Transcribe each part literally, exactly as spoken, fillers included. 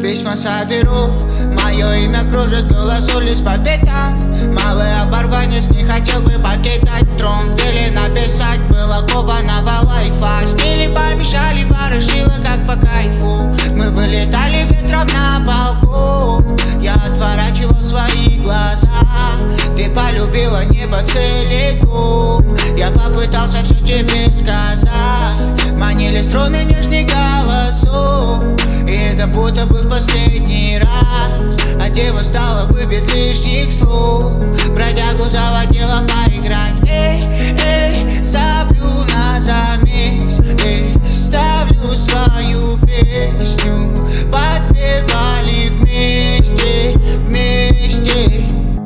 письма соберу. Мое имя кружит голос улиц по пятам. Малый оборванец не хотел бы покидать трон. Деле написать было кованого лайфа. Стили помешали, ворошило как по кайфу. Мы вылетали ветром на балкон. Я отворачивал свои глаза. Ты полюбила небо целиком. Я попытался все тебе сказать. Манили струны нежных голосов. И это будто бы в последний раз. А дева стала бы без лишних слов. Бродягу заводила поиграть. Эй, эй, соблю на замес. Эй, ставлю свою песню. Подпевали вместе, вместе.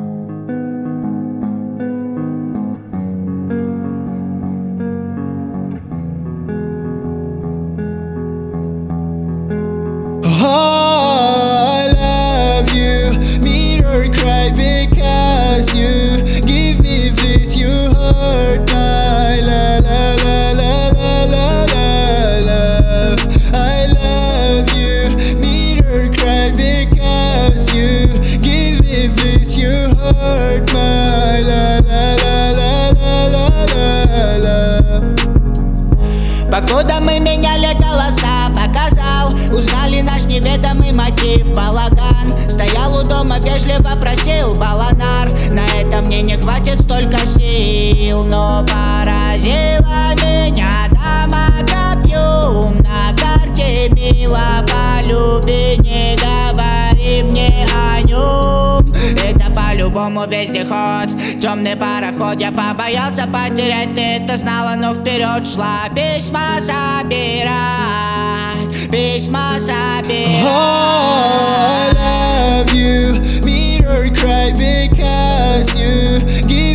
I love you, meet or cry because you give me bliss, you hurt my la la la la la la la love. I love you, meet or cry because you give me bliss, you hurt my la la la la la la la. Покуда мы меняли голоса, показал, узнали наш неведомый мотив. Балаган стоял у дома, вежливо просил баланар. На это мне не хватит столько сил, но поразила меня дама копьем. На карте мило полюби, не говори мне о нем. Это по-любому вездеход, темный пароход. Я побоялся потерять, ты это знала, но вперед шла. Письма собирать, письма собирать. I love you, meet or cry because you give